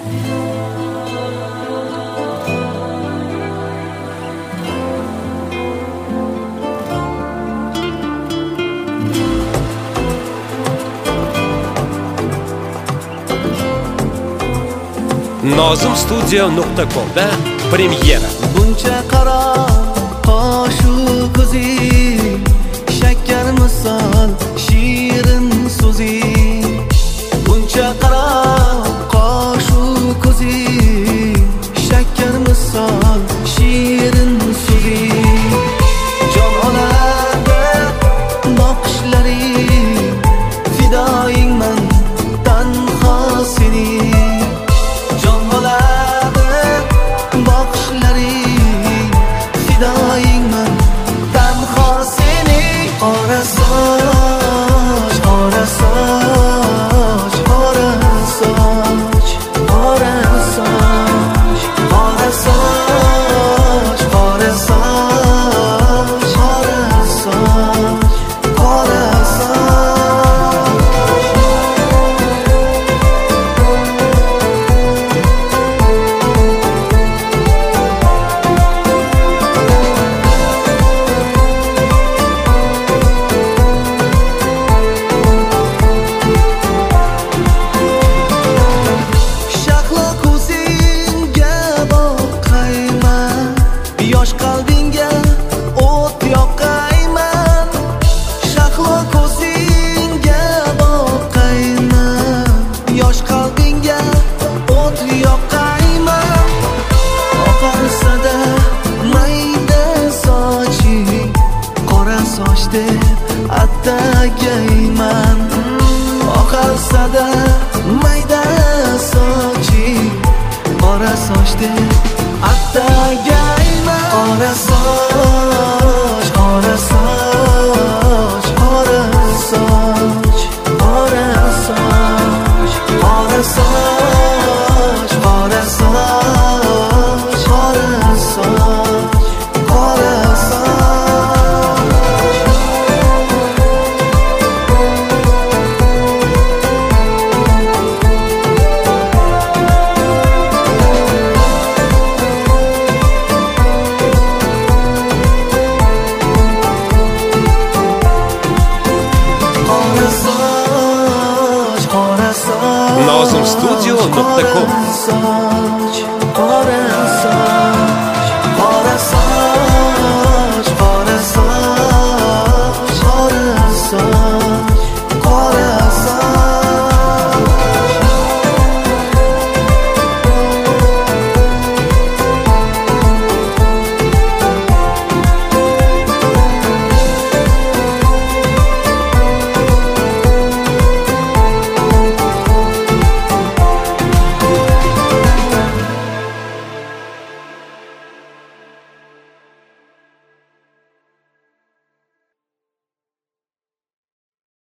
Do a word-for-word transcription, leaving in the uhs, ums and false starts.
nozim studio nuqta com da premyera. Buncha qaro qoshu ko'zing, shakkar misol shirin so'zing. Buncha qaro qoshu ko'zing, shakkar misol shirin so'zing. Jon oladi boqishlaring, fidoyingman tanho sening. Fidoyingman tanho sening. Qora soch, qora soch, qora soch, qora soch, qora soch, qora soch, qora soch, qora soch. Yosh qalbingga o't yoqayman, shahlo ko'zingga boqayman. Yosh qalbingga o't yoqayman, oqarsada mayda soching, qora soch deb attagayman. Oqarsada mayda soching, qora soch deb attagayman. Qora soch, qora soch, qora soch, qora soch, qora soch, qora soch, qora soch, qora soch. nozim studio nuqta com